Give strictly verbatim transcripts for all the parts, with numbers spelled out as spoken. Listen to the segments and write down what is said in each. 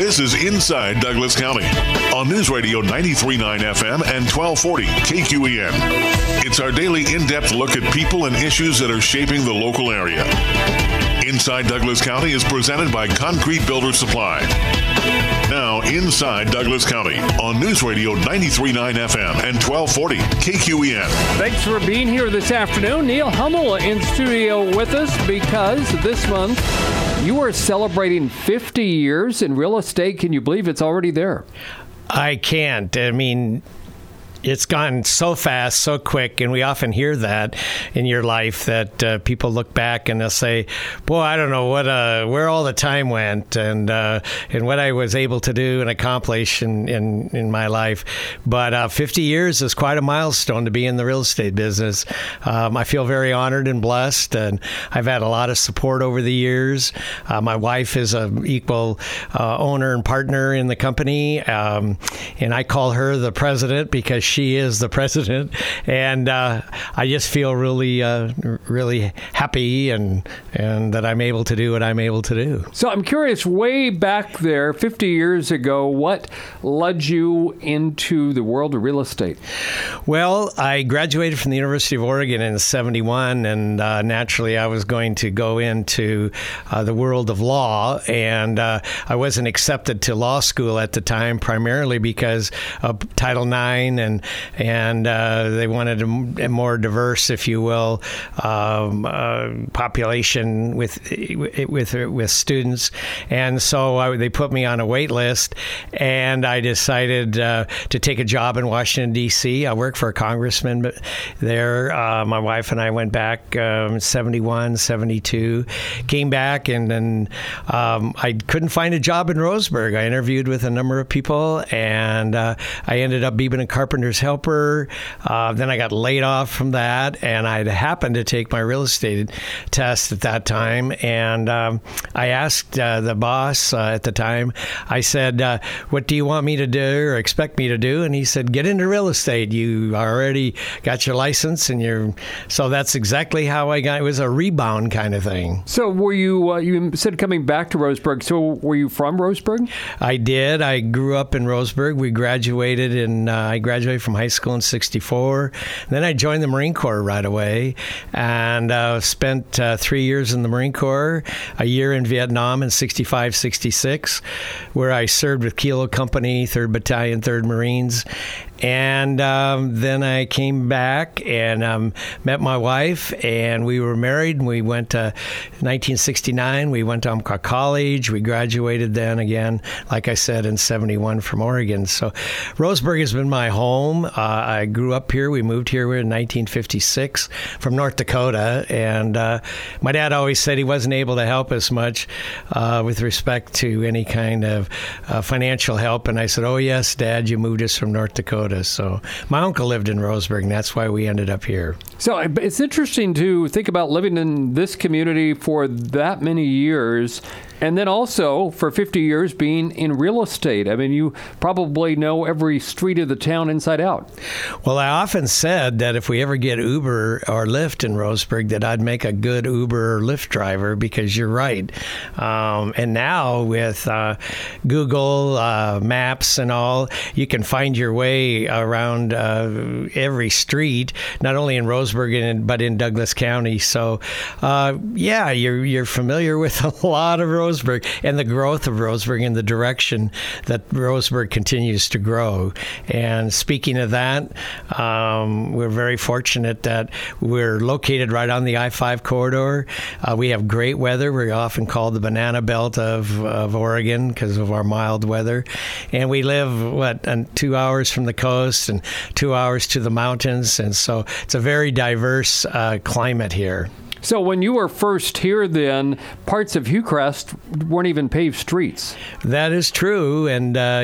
This is Inside Douglas County on News Radio ninety-three point nine F M and twelve forty K Q E N. It's our daily in-depth look at people and issues that are shaping the local area. Inside Douglas County is presented by Concrete Builder Supply. Now, Inside Douglas County on News Radio ninety-three point nine F M and twelve forty K Q E N. Thanks for being here this afternoon. Neil Hummel in studio with us because this month you are celebrating fifty years in real estate. Can you believe it's already there? I can't. I mean, it's gone so fast, so quick, and we often hear that in your life that uh, people look back and they'll say, "Boy, I don't know what uh, where all the time went and uh, and what I was able to do and accomplish in in, in my life." But uh, fifty years is quite a milestone to be in the real estate business. Um, I feel very honored and blessed, and I've had a lot of support over the years. Uh, my wife is an equal uh, owner and partner in the company, um, and I call her the president because she She is the president, and uh, I just feel really, uh, really happy and and that I'm able to do what I'm able to do. So I'm curious, way back there, fifty years ago, what led you into the world of real estate? Well, I graduated from the University of Oregon in seventy-one, and uh, naturally I was going to go into uh, the world of law, and uh, I wasn't accepted to law school at the time, primarily because of Title nine and and uh, they wanted a more diverse, if you will, um, uh, population with with with students, and so I, they put me on a wait list, and I decided uh, to take a job in Washington D C I worked for a congressman there. Uh, my wife and I went back um, seventy-one, seventy-two, came back, and then um, I couldn't find a job in Roseburg. I interviewed with a number of people, and uh, I ended up being a carpenter's helper. Uh, then I got laid off from that, and I happened to take my real estate test at that time. And um, I asked uh, the boss uh, at the time, I said, uh, "What do you want me to do or expect me to do?" And he said, "Get into real estate. You already got your license, and you're." So that's exactly how I got. It was a rebound kind of thing. So were you? Uh, you said coming back to Roseburg. So were you from Roseburg? I did. I grew up in Roseburg. We graduated in. Uh, I graduated from high school in sixty-four. Then I joined the Marine Corps right away, and uh, spent uh, three years in the Marine Corps, a year in Vietnam in sixty-five, sixty-six, where I served with Kilo Company, third Battalion, third Marines. And um, then I came back and um, met my wife, and we were married. And we went to nineteen sixty-nine. We went to Umpqua College. We graduated then again, like I said, in seventy-one from Oregon. So Roseburg has been my home. Uh, I grew up here. We moved here in nineteen fifty-six from North Dakota. And uh, my dad always said he wasn't able to help us much uh, with respect to any kind of uh, financial help. And I said, "Oh, yes, Dad, you moved us from North Dakota." So my uncle lived in Roseburg, and that's why we ended up here. So it's interesting to think about living in this community for that many years, and then also for fifty years being in real estate. I mean, you probably know every street of the town inside out. Well, I often said that if we ever get Uber or Lyft in Roseburg, that I'd make a good Uber or Lyft driver, because you're right. Um, and now with uh, Google uh, Maps and all, you can find your way around uh, every street, not only in Roseburg and, but in Douglas County. So, uh, yeah, you're you're familiar with a lot of Roseburg and the growth of Roseburg and the direction that Roseburg continues to grow. And speaking of that, um, we're very fortunate that we're located right on the I five corridor. Uh, we have great weather. We're often called the banana belt of, of Oregon because of our mild weather. And we live, what, two hours from the coast and two hours to the mountains. And so it's a very diverse uh, climate here. So when you were first here then, parts of Hillcrest weren't even paved streets. That is true. And uh,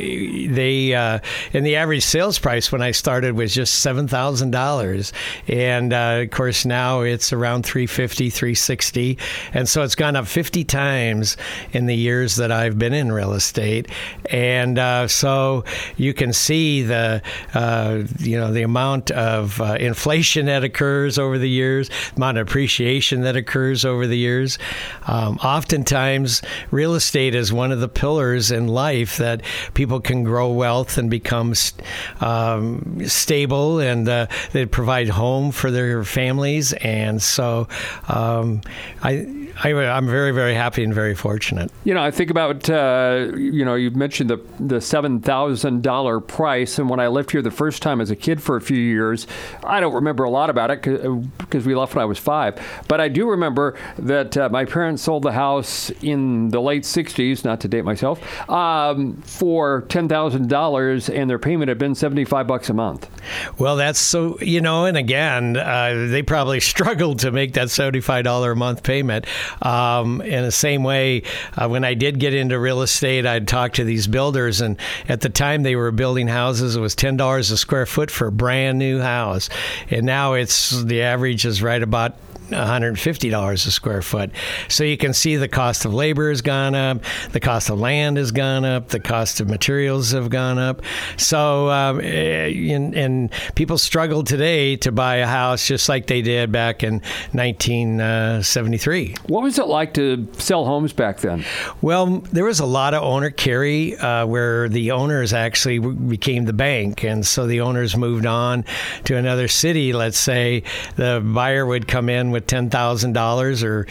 they, uh, and the average sales price when I started was just seven thousand dollars. And uh, of course now it's around three fifty, three sixty. And so it's gone up fifty times in the years that I've been in real estate. And uh, so you can see the, uh, you know, the amount of uh, inflation that occurs over the years, amount of appreciation appreciation that occurs over the years. Um, oftentimes, real estate is one of the pillars in life that people can grow wealth and become um, stable, and uh, they provide home for their families. And so um, I, I, I'm very, very happy and very fortunate. You know, I think about, uh, you know, you mentioned the, the seven thousand dollars price. And when I lived here the first time as a kid for a few years, I don't remember a lot about it because we left when I was five. But I do remember that uh, my parents sold the house in the late sixties, not to date myself, um, for ten thousand dollars, and their payment had been seventy-five bucks a month. Well, that's so, you know, and again, uh, they probably struggled to make that seventy-five dollars a month payment. Um, in the same way, uh, when I did get into real estate, I'd talk to these builders, and at the time they were building houses. It was ten dollars a square foot for a brand new house. And now it's, the average is right about one hundred fifty dollars a square foot. So you can see the cost of labor has gone up, the cost of land has gone up, the cost of materials have gone up. So, um, and, and people struggle today to buy a house just like they did back in nineteen seventy-three. What was it like to sell homes back then? Well, there was a lot of owner carry uh, where the owners actually became the bank. And so the owners moved on to another city. Let's say the buyer would come in with ten thousand dollars or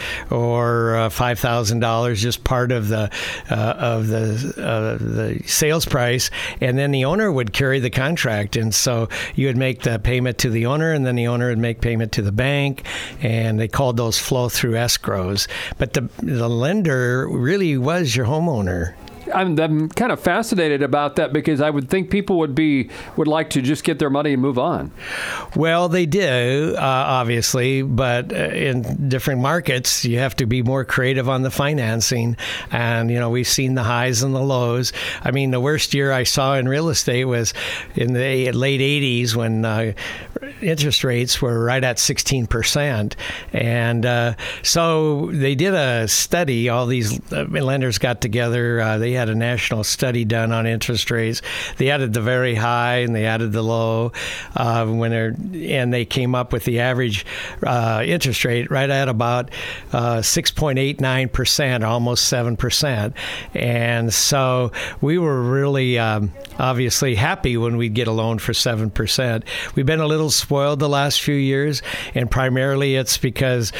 or uh, five thousand dollars, just part of the uh, of the uh, the sales price, and then the owner would carry the contract, and so you would make the payment to the owner, and then the owner would make payment to the bank, and they called those flow through escrows. But the the lender really was your homeowner. I'm, I'm kind of fascinated about that because I would think people would be would like to just get their money and move on. Well, they do, uh, obviously, but in different markets, you have to be more creative on the financing. And, you know, we've seen the highs and the lows. I mean, the worst year I saw in real estate was in the late eighties when uh, interest rates were right at sixteen percent. And uh, so they did a study. All these lenders got together. Uh, they had a national study done on interest rates. They added the very high and they added the low, uh, when they're, and they came up with the average uh, interest rate right at about uh, six point eight nine percent, almost seven percent. And so we were really um, obviously happy when we'd get a loan for seven percent. We've been a little spoiled the last few years, and primarily it's because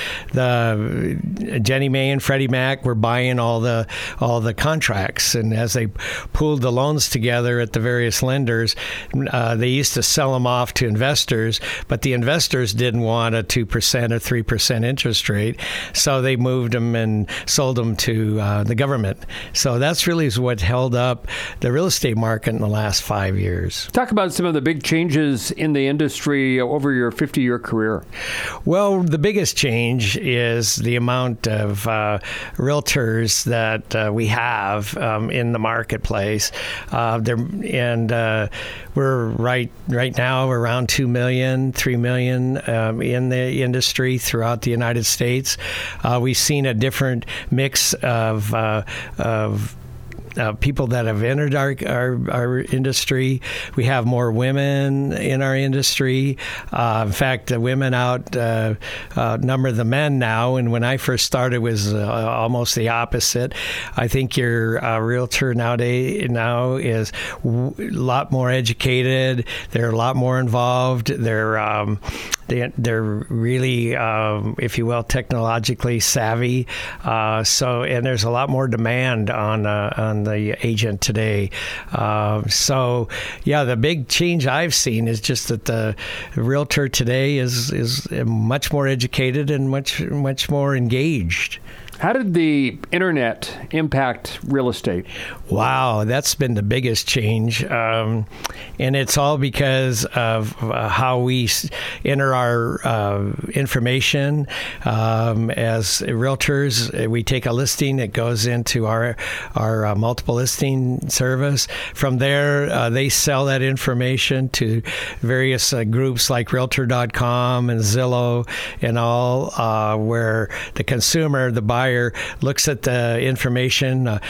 the Ginnie Mae and Freddie Mac were buying all the all the contracts. And as they pooled the loans together at the various lenders, uh, they used to sell them off to investors, but the investors didn't want a two percent or three percent interest rate, so they moved them and sold them to uh, the government. So that's really what held up the real estate market in the last five years. Talk about some of the big changes in the industry over your fifty-year career. Well, the biggest change is the amount of uh, realtors that uh, we have um, in the marketplace. Uh, there, and uh, we're right right now around two million, three million um, in the industry throughout the United States. Uh, we've seen a different mix of uh, of Uh, people that have entered our, our our industry. We have more women in our industry. Uh, in fact, the women out uh, uh, number the men now. And when I first started, it was uh, almost the opposite. I think your uh, realtor nowadays now is a lot more educated. They're a lot more involved. They're um, they, they're really, um, if you will, technologically savvy. Uh, so, and there's a lot more demand on uh, on the agent today. Uh, so, yeah, the big change I've seen is just that the realtor today is is much more educated and much much more engaged. How did the internet impact real estate? Wow, that's been the biggest change. Um, and it's all because of uh, how we enter our uh, information. Um, as realtors, we take a listing, it goes into our, our uh, multiple listing service. From there, uh, they sell that information to various uh, groups like Realtor dot com and Zillow and all, uh, where the consumer, the buyer, looks at the information. Uh,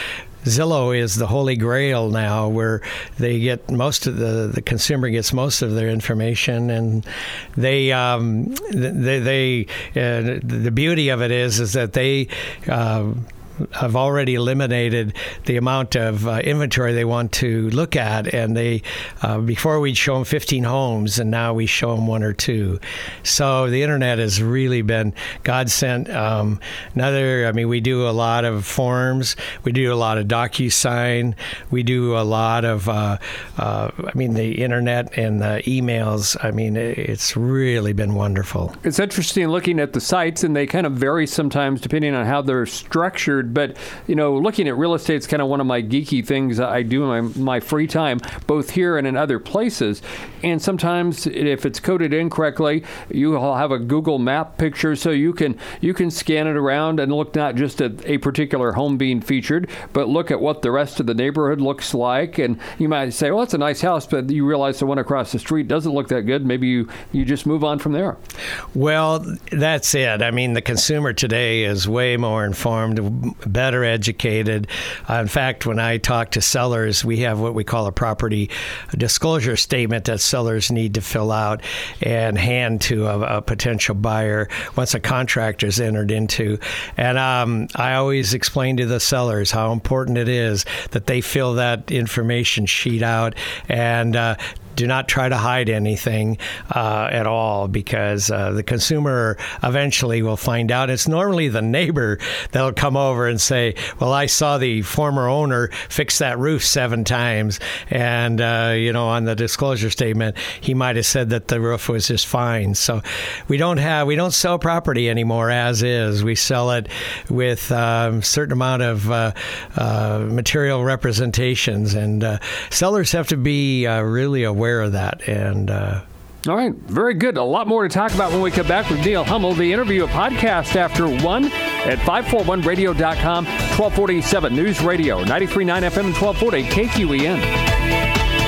Zillow is the holy grail now, where they get most of the the consumer gets most of their information, and they um, they, they uh, the beauty of it is is that they. Uh, have already eliminated the amount of uh, inventory they want to look at, and they uh, before we'd show them fifteen homes, and now we show them one or two. So the internet has really been godsend. Um, another, I mean, we do a lot of forums, we do a lot of DocuSign, we do a lot of, uh, uh, I mean, the internet and the emails. I mean, it's really been wonderful. It's interesting looking at the sites, and they kind of vary sometimes depending on how they're structured. But, you know, looking at real estate is kind of one of my geeky things I do in my, my free time, both here and in other places. And sometimes if it's coded incorrectly, you will have a Google map picture, so you can you can scan it around and look not just at a particular home being featured, but look at what the rest of the neighborhood looks like. And you might say, well, it's a nice house, but you realize the one across the street doesn't look that good. Maybe you, you just move on from there. Well, that's it. I mean, the consumer today is way more informed, better educated. Uh, in fact, when I talk to sellers, we have what we call a property disclosure statement that sellers need to fill out and hand to a, a potential buyer once a contract is entered into. And um, I always explain to the sellers how important it is that they fill that information sheet out and uh, do not try to hide anything uh, at all, because uh, the consumer eventually will find out. It's normally the neighbor that'll come over and say, well, I saw the former owner fix that roof seven times. And, uh, you know, on the disclosure statement, he might have said that the roof was just fine. So we don't have, we don't sell property anymore as is. We sell it with a um, certain amount of uh, uh, material representations. And uh, sellers have to be uh, really aware of that. And uh, all right, very good. A lot more to talk about when we come back with Neil Hummel. The interview, a podcast after one at five forty-one radio dot com, twelve forty-seven News Radio, ninety-three point nine F M and twelve forty K Q E N.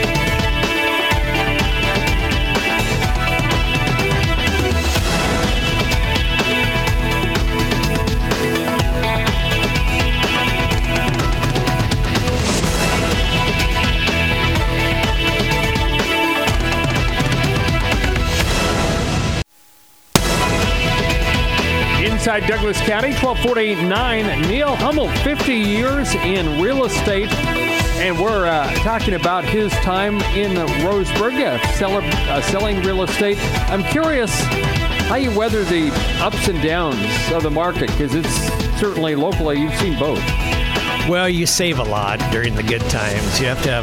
Inside Douglas County, twelve forty-nine, Neil Hummel, fifty years in real estate. And we're uh, talking about his time in Roseburg, uh, sell, uh, selling real estate. I'm curious how you weather the ups and downs of the market, because it's certainly locally, you've seen both. Well, you save a lot during the good times. You have to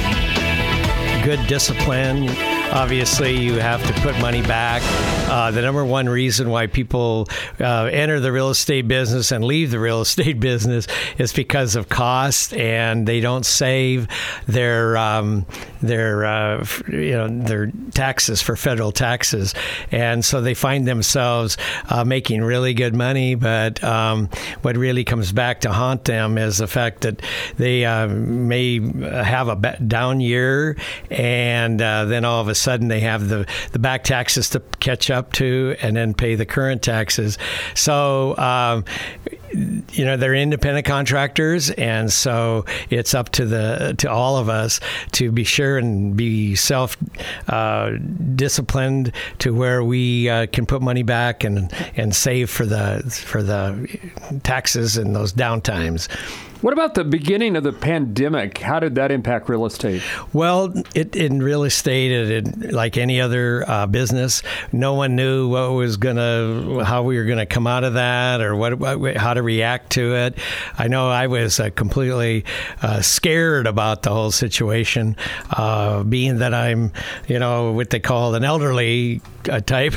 have um, good discipline. Obviously, you have to put money back. Uh, the number one reason why people uh, enter the real estate business and leave the real estate business is because of cost, and they don't save their um, their uh, you know their taxes for federal taxes, and so they find themselves uh, making really good money. But um, what really comes back to haunt them is the fact that they uh, may have a down year, and uh, then all of a sudden they have the, the back taxes to catch up to, and then pay the current taxes. So, um, you know, they're independent contractors, and so it's up to the to all of us to be sure and be self uh, disciplined to where we uh, can put money back and and save for the for the taxes and those downtimes. What about the beginning of the pandemic? How did that impact real estate? Well, it, in real estate, it, it, like any other uh, business, no one knew what was gonna, how we were gonna come out of that, or what, what how to react to it. I know I was uh, completely uh, scared about the whole situation, uh, being that I'm, you know, what they call an elderly uh, type.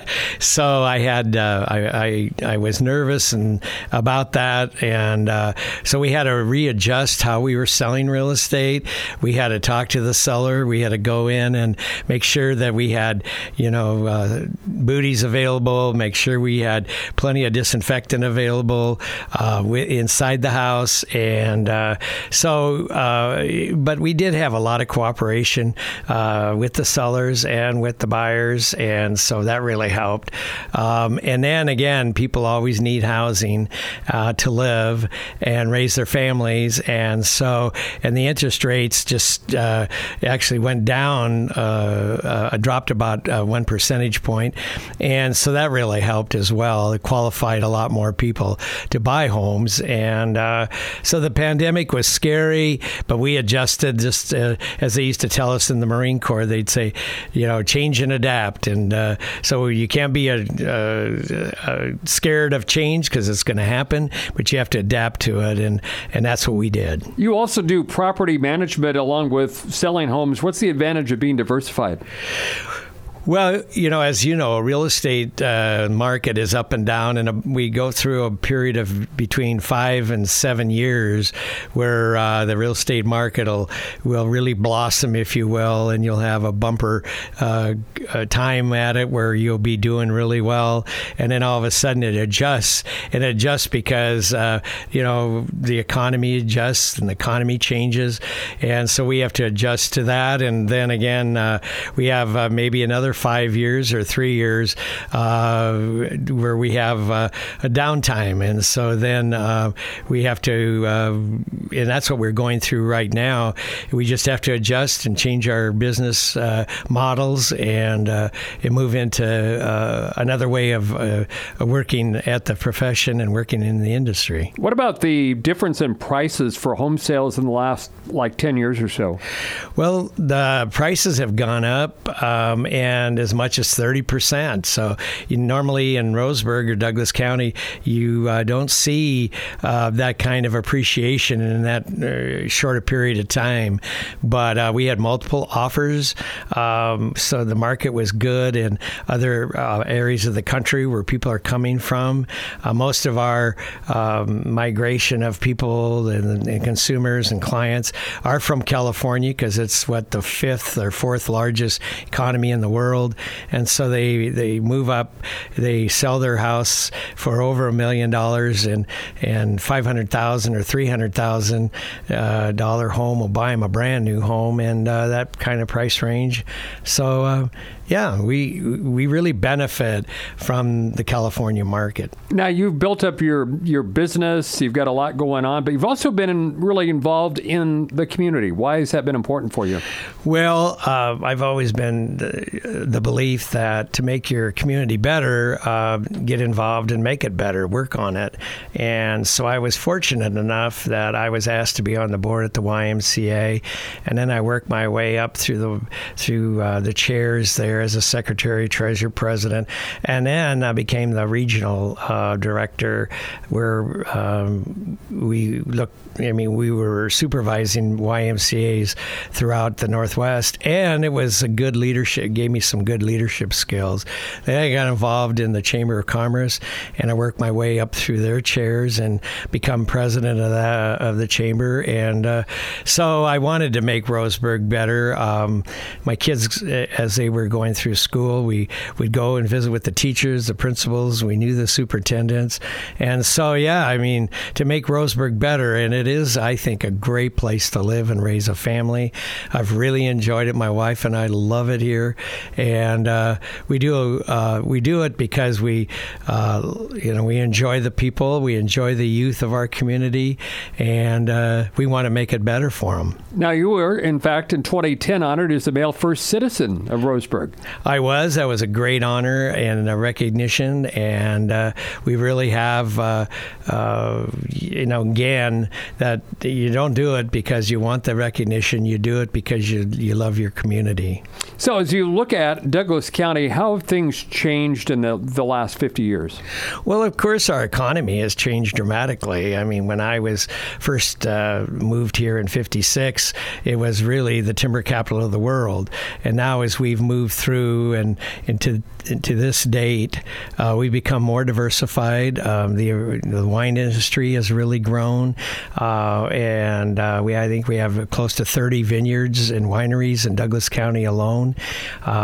So I had, uh, I, I I was nervous and about that, and uh, so we had to readjust how we were selling real estate. We had to talk to the seller. We had to go in and make sure that we had, you know, uh, booties available, make sure we had plenty of disinfectant available uh, inside the house. And uh, so, uh, but we did have a lot of cooperation uh, with the sellers and with the buyers. And so that really helped. Um, and then again, people always need housing uh, to live and raise their their families, and so and the interest rates just uh, actually went down, uh, uh, dropped about uh, one percentage point, and so that really helped as well. It qualified a lot more people to buy homes, and uh, so the pandemic was scary, but we adjusted. Just uh, as they used to tell us in the Marine Corps, they'd say, you know, change and adapt, and uh, so you can't be a, a, a scared of change because it's going to happen, but you have to adapt to it, and, and that's what we did. You also do property management along with selling homes. What's the advantage of being diversified? Well, you know, as you know, a real estate uh, market is up and down, and a, we go through a period of between five and seven years where uh, the real estate market will, will really blossom, if you will, and you'll have a bumper uh, time at it where you'll be doing really well, and then all of a sudden it adjusts, and it adjusts because, uh, you know, the economy adjusts and the economy changes, and so we have to adjust to that, and then again, uh, we have uh, maybe another five years or three years uh, where we have uh, a downtime. And so then uh, we have to, uh, and that's what we're going through right now. We just have to adjust and change our business uh, models and, uh, and move into uh, another way of uh, working at the profession and working in the industry. What about the difference in prices for home sales in the last like ten years or so? Well, the prices have gone up um, and And as much as thirty percent. So you, normally in Roseburg or Douglas County, you uh, don't see uh, that kind of appreciation in that uh, shorter period of time. But uh, we had multiple offers, um, so the market was good in other uh, areas of the country where people are coming from. Uh, most of our um, migration of people and, and consumers and clients are from California because it's what the fifth or fourth largest economy in the world. And so they, they move up, they sell their house for over a million dollars, and and five hundred thousand or three hundred thousand uh, dollar home will buy them a brand new home, and uh, that kind of price range. So uh, yeah, we we really benefit from the California market. Now you've built up your your business, you've got a lot going on, but you've also been in, really involved in the community. Why has that been important for you? Well, uh, I've always been the, the belief that to make your community better, uh, get involved and make it better, work on it. And so I was fortunate enough that I was asked to be on the board at the Y M C A, and then I worked my way up through the through uh, the chairs there as a secretary, treasurer, president, and then I became the regional uh, director, where um, we looked. I mean, we were supervising Y M C As throughout the Northwest, and it was a good leadership. It gave me some good leadership skills. Then I got involved in the Chamber of Commerce, and I worked my way up through their chairs and become president of that of the chamber. And uh, so I wanted to make Roseburg better. Um, my kids, as they were going through school, we would go and visit with the teachers, the principals. We knew the superintendents, and so yeah, I mean, to make Roseburg better, and it It is, I think, a great place to live and raise a family. I've really enjoyed it. My wife and I love it here, and uh, we do uh, we do it because we, uh, you know, we enjoy the people, we enjoy the youth of our community, and uh, we want to make it better for them. Now, you were, in fact, in twenty ten honored as the male first citizen of Roseburg. I was. That was a great honor and a recognition, and uh, we really have, uh, uh, you know, again, that you don't do it because you want the recognition. You do it because you you love your community. So as you look at Douglas County, how have things changed in the, the last fifty years? Well, of course, our economy has changed dramatically. I mean, when I was first uh, moved here in fifty-six, it was really the timber capital of the world. And now as we've moved through and into to this date, uh, we've become more diversified. Um, the, the wine industry has really grown. Uh, and uh, we, I think we have close to thirty vineyards and wineries in Douglas County alone. Uh,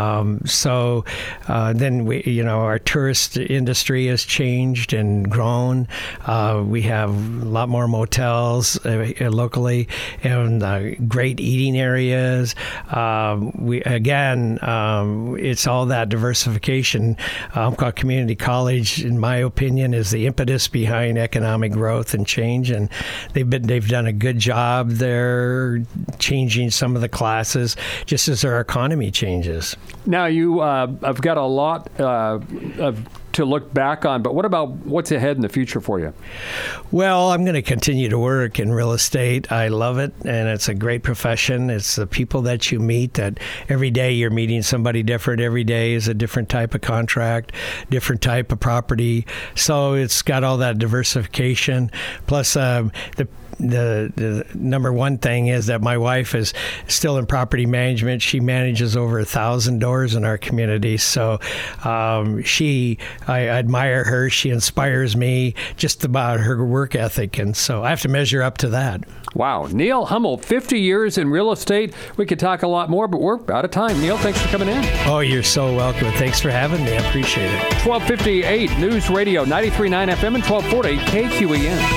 Um, so uh, then we, you know, our tourist industry has changed and grown. Uh, we have a lot more motels uh, locally and uh, great eating areas. Um, we again, um, it's all that diversification. Umpqua Community College, in my opinion, is the impetus behind economic growth and change, and they've been they've done a good job there, changing some of the classes just as our economy changes. Now you, uh, I've got a lot uh, of. to look back on, but what about what's ahead in the future for you? Well, I'm going to continue to work in real estate. I love it, and it's a great profession. It's the people that you meet, that every day you're meeting somebody different. Every day is a different type of contract, different type of property. So it's got all that diversification. Plus, um, the The, the number one thing is that my wife is still in property management. She manages over a thousand doors in our community. So um, she, I admire her. She inspires me just about her work ethic. And so I have to measure up to that. Wow. Neil Hummel, fifty years in real estate. We could talk a lot more, but we're out of time. Neil, thanks for coming in. Oh, you're so welcome. Thanks for having me. I appreciate it. twelve fifty-eight News Radio, ninety-three point nine F M and twelve forty K Q E N.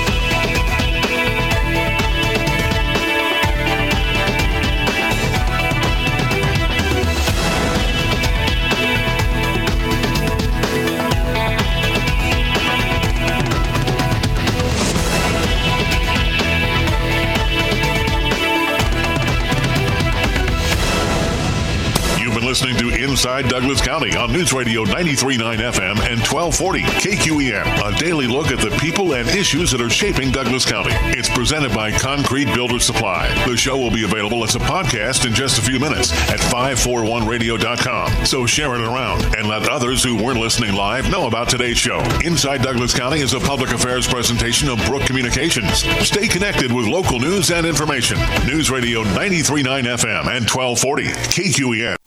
Listening to Inside Douglas County on News Radio ninety-three point nine F M and twelve forty K Q E N. A daily look at the people and issues that are shaping Douglas County. It's presented by Concrete Builder Supply. The show will be available as a podcast in just a few minutes at five forty-one radio dot com. So share it around and let others who weren't listening live know about today's show. Inside Douglas County is a public affairs presentation of Brook Communications. Stay connected with local news and information. News Radio ninety-three point nine F M and twelve forty K Q E N.